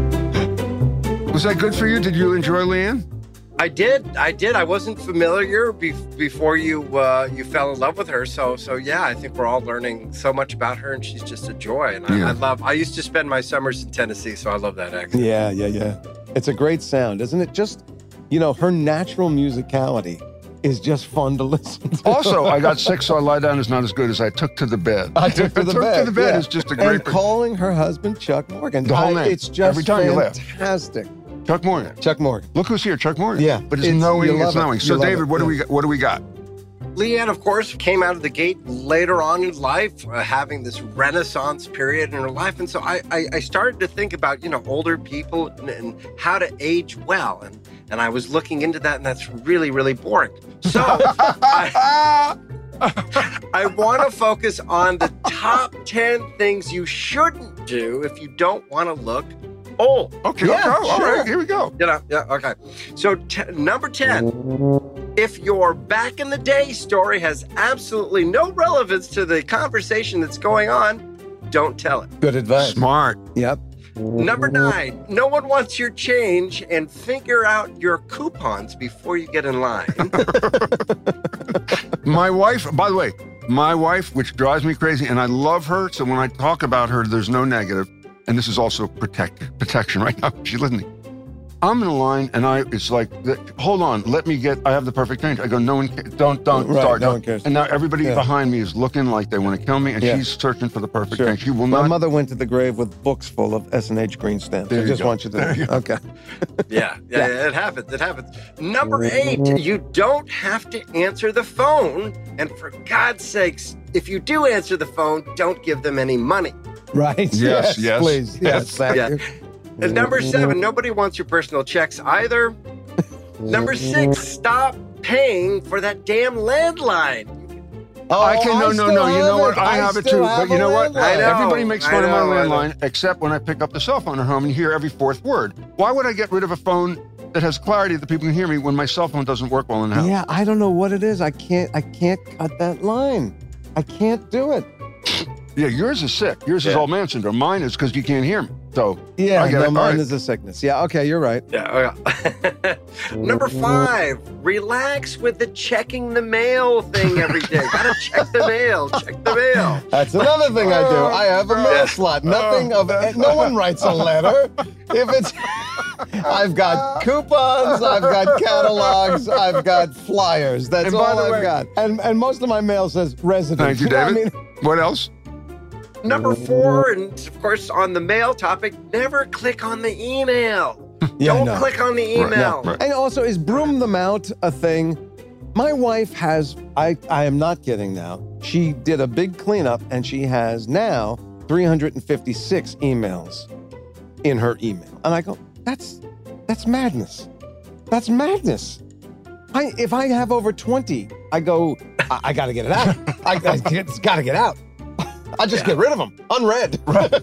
Was that good for you? Did you enjoy Leanne? I did. I did. I wasn't familiar be- before you uh, you fell in love with her. So so yeah, I think we're all learning so much about her, and she's just a joy. And I, Yeah. I love. I used to spend my summers in Tennessee, so I love that accent. Yeah, yeah, yeah. It's a great sound, isn't it? Just you know, her natural musicality is just fun to listen to. Also, I got sick, so I lie down is not as good as I took to the bed. I took to the took bed. to the bed yeah. is just a great. And calling her husband Chuck Morgan. The whole I- name. It's just Every time you laugh. fantastic. Chuck Morgan. Chuck Morgan. Look who's here, Chuck Morgan. Yeah, but it's, it's- knowing, you love it's it. knowing. You So, love David, it, what do yeah. we got? What do we got? Leanne, of course, came out of the gate later on in life, uh, having this renaissance period in her life. And so I, I, I started to think about, you know, older people and, and how to age well. And, and I was looking into that, and that's really, really boring. So I, I want to focus on the top ten things you shouldn't do if you don't want to look old. Okay, okay, all right, here we go. You know, yeah, okay. So t- number ten, if your back in the day story has absolutely no relevance to the conversation that's going on, don't tell it. Good advice. Smart. Yep. Number nine, no one wants your change, and figure out your coupons before you get in line. My wife, by the way, my wife, which drives me crazy, and I love her, so when I talk about her, there's no negative. And this is also protect, protection right now. She's listening. I'm in a line, and I it's like, hold on, let me get, I have the perfect change. I go, no one, ca- don't, don't, Right, start. no don't. one cares. And now everybody Yeah. behind me is looking like they want to kill me, and Yeah. she's searching for the perfect Sure. change. She will My not. mother went to the grave with books full of S and H green stamps. There I you just go. want you to There you know. go. Okay. Yeah, yeah, yeah, it happens. It happens. Number eight, you don't have to answer the phone. And for God's sakes, if you do answer the phone, don't give them any money. Right. Yes, yes. Please. Yes. Thank Yeah. you. And number seven, nobody wants your personal checks either. Number six, stop paying for that damn landline. Oh, I can, no, I no, still no. You know have what? it. I I have it still too. have But you a know what? landline. I know, Everybody makes I fun of my know, I know. landline, except when I pick up the cell phone at home and hear every fourth word. Why would I get rid of a phone that has clarity that people can hear me when my cell phone doesn't work well in the house? Yeah, I don't know what it is. I can't. I can't cut that line. I can't do it. Yeah, yours is sick. Yours is Yeah. old man syndrome. Mine is because you can't hear me. So Yeah, I get no, it. All mine right. is a sickness. Yeah, okay, you're right. Yeah. okay. Number five, relax with the checking the mail thing every day. Gotta check the mail. Check the mail. That's another thing I do. I have a mail Yeah. slot. Nothing of no one writes a letter. If it's I've got coupons, I've got catalogs, I've got flyers. That's And by all the I've way- got. And and most of my mail says resident. Thank you, I David. mean, What else? Number four, and of course on the mail topic, never click on the email. yeah, Don't no. click on the Right, email. right. And also, is broom them out a thing? My wife has, I, I am not kidding now. She did a big cleanup and she has now three hundred fifty-six emails in her email. And I go, that's, that's madness. That's madness. I, if I have over twenty, I go, I, I got to get it out. I, I, it's got to get out. I just Yeah. get rid of them, unread.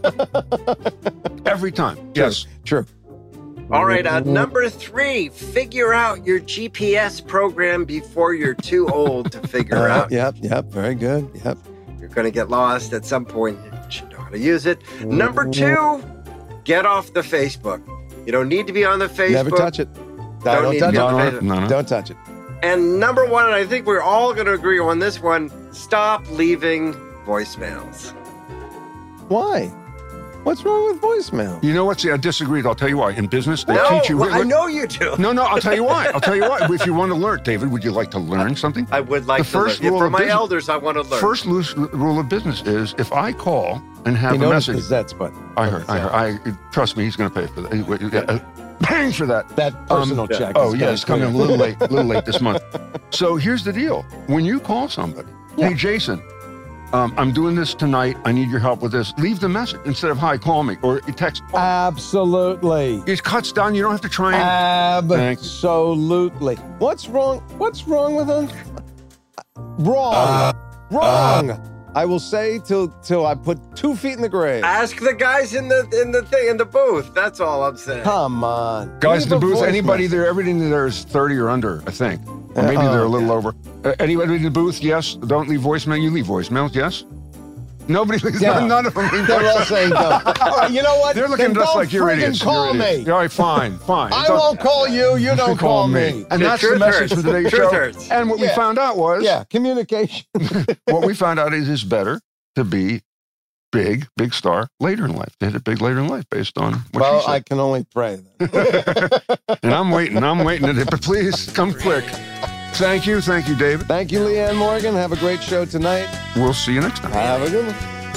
Every time. Yes. True. All right, uh, number three, figure out your G P S program before you're too old to figure Uh, out. yep, yep, very good. Yep. You're going to get lost at some point. You should know how to use it. Number two, get off the Facebook. You don't need to be on the Facebook. Never touch it. No, don't need touch to be on the it. Facebook. No, no. Don't touch it. And number one, and I think we're all going to agree on this one, stop leaving voicemails. Why? What's wrong with voicemail? You know what? See, I disagree. I'll tell you why. In business, they No, teach you. well, I know you do. No, no, I'll tell you why. I'll tell you why. If you want to learn, David, would you like to learn something? I would like the to first learn. rule For of my business, elders, I want to learn. First loose rule of business is if I call and have He a knows message. the Zets, but I heard. I heard. I trust me. He's going to pay for that. Anyway, uh, Paying for that. That personal um, check. Oh is yeah, it's coming a clear. little late. A little late this month. So here's the deal: when you call somebody, Yeah. hey Jason, um, I'm doing this tonight. I need your help with this. Leave the message instead of hi, call me or you text. Absolutely. It cuts down. You don't have to try and. Absolutely. What's wrong? What's wrong with them? Wrong. Uh, Wrong. uh, I will say till till I put two feet in the grave. Ask the guys in the in the thing in the booth. That's all I'm saying. Come on, Guys in the Leave a booth, voice anybody message. there, everything there is thirty or under, I think. Or maybe Uh, they're a oh, little yeah. over. Uh, anybody in the booth, yes. Don't leave voicemail. You leave voicemails, yes? Nobody leaves, Yeah. none of them leave They're all voicemail. saying don't. All right, you know what? They're looking Then just don't like you're friggin' idiots. call You're idiots. me. All right, fine, fine. I Don't- won't call you. You don't call me. And The that's the truth message hurts. for today's Truth show. hurts. And what we Yeah. found out was, Yeah, communication. what we found out is it's better to be big, big star later in life. To hit it big later in life based on what Well, she said. I can only pray then. And I'm waiting. I'm waiting at it. But please come quick. Thank you. Thank you, David. Thank you, Leanne Morgan. Have a great show tonight. We'll see you next time. Have a good one.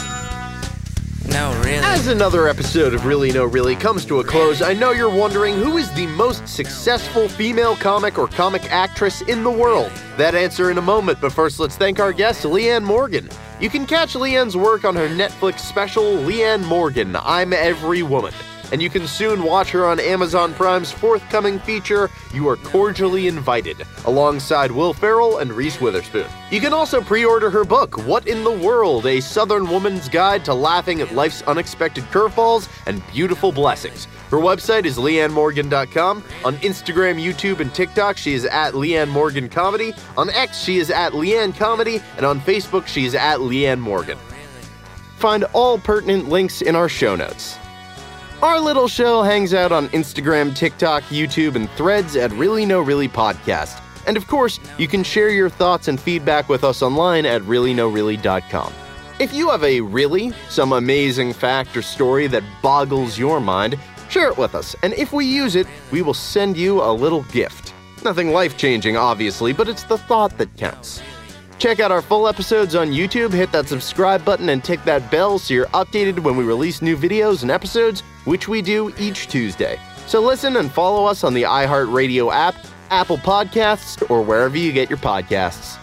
No, really. As another episode of Really No Really comes to a close, I know you're wondering who is the most successful female comic or comic actress in the world. That answer in a moment, but first let's thank our guest, Leanne Morgan. You can catch Leanne's work on her Netflix special, Leanne Morgan, I'm Every Woman. And you can soon watch her on Amazon Prime's forthcoming feature, You Are Cordially Invited, alongside Will Ferrell and Reese Witherspoon. You can also pre-order her book, What in the World? A Southern Woman's Guide to Laughing at Life's Unexpected Curveballs and Beautiful Blessings. Her website is leanne morgan dot com. On Instagram, YouTube, and TikTok, she is at Leanne Morgan Comedy. On X, she is at Leanne Comedy. And on Facebook, she is at Leanne Morgan. Find all pertinent links in our show notes. Our little show hangs out on Instagram, TikTok, YouTube, and Threads at Really No Really Podcast. And of course, you can share your thoughts and feedback with us online at really no really dot com. If you have a really, some amazing fact or story that boggles your mind, share it with us, and if we use it, we will send you a little gift. Nothing life-changing, obviously, but it's the thought that counts. Check out our full episodes on YouTube, hit that subscribe button, and tick that bell so you're updated when we release new videos and episodes, which we do each Tuesday. So listen and follow us on the iHeartRadio app, Apple Podcasts, or wherever you get your podcasts.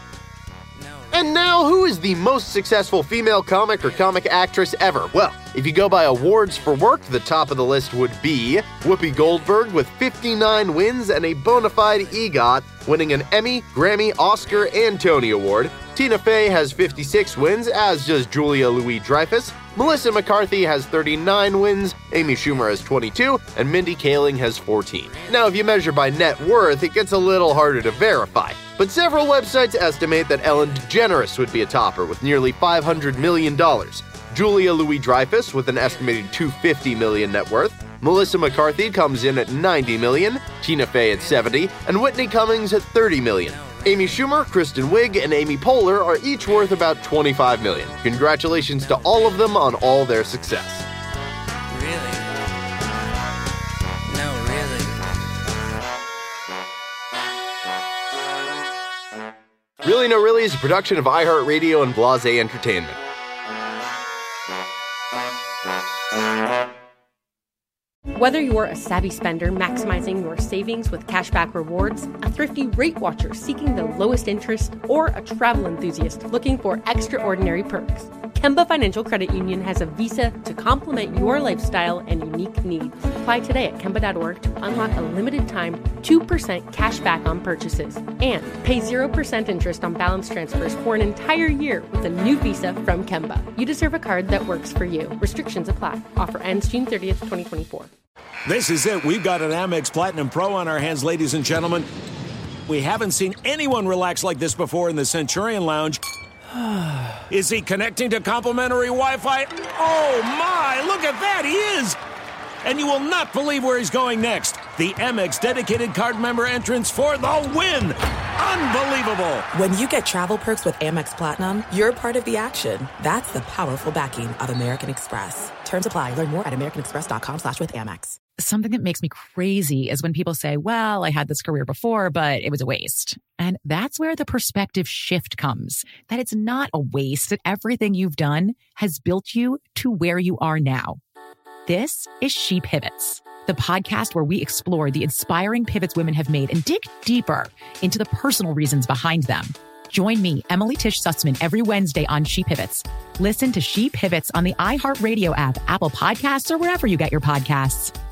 And now, who is the most successful female comic or comic actress ever? Well, if you go by awards for work, the top of the list would be Whoopi Goldberg with fifty-nine wins and a bona fide EGOT, winning an Emmy, Grammy, Oscar, and Tony Award. Tina Fey has fifty-six wins, as does Julia Louis-Dreyfus. Melissa McCarthy has thirty-nine wins, Amy Schumer has twenty-two, and Mindy Kaling has fourteen. Now, if you measure by net worth, it gets a little harder to verify. But several websites estimate that Ellen DeGeneres would be a topper with nearly five hundred million dollars. Julia Louis-Dreyfus with an estimated two hundred fifty million dollars net worth. Melissa McCarthy comes in at ninety million dollars, Tina Fey at seventy, and Whitney Cummings at thirty million dollars. Amy Schumer, Kristen Wiig, and Amy Poehler are each worth about twenty-five million dollars. Congratulations to all of them on all their success. Really? No, really. Really No Really is a production of iHeartRadio and Blase Entertainment. Whether you're a savvy spender maximizing your savings with cashback rewards, a thrifty rate watcher seeking the lowest interest, or a travel enthusiast looking for extraordinary perks, Kemba Financial Credit Union has a visa to complement your lifestyle and unique needs. Apply today at Kemba dot org to unlock a limited time two percent cash back on purchases and pay zero percent interest on balance transfers for an entire year with a new visa from Kemba. You deserve a card that works for you. Restrictions apply. Offer ends June thirtieth, twenty twenty-four. This is it. We've got an Amex Platinum Pro on our hands, ladies and gentlemen. We haven't seen anyone relax like this before in the Centurion Lounge. Is he connecting to complimentary Wi-Fi? Oh my, look at that, he is! And you will not believe where he's going next. The Amex dedicated card member entrance for the win! Unbelievable! When you get travel perks with Amex Platinum, you're part of the action. That's the powerful backing of American Express. Terms apply. Learn more at americanexpress.com slash with Amex. Something that makes me crazy is when people say, well, I had this career before, but it was a waste. And that's where the perspective shift comes, that it's not a waste, that everything you've done has built you to where you are now. This is She Pivots, the podcast where we explore the inspiring pivots women have made and dig deeper into the personal reasons behind them. Join me, Emily Tish Sussman, every Wednesday on She Pivots. Listen to She Pivots on the iHeartRadio app, Apple Podcasts, or wherever you get your podcasts.